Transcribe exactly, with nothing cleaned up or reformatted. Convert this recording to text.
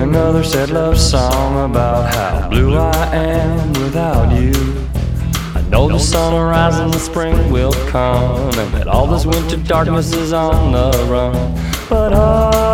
another sad love song about how blue I am without you. I know the sun will rise and the spring will come, and that all this winter darkness is on the run. But oh,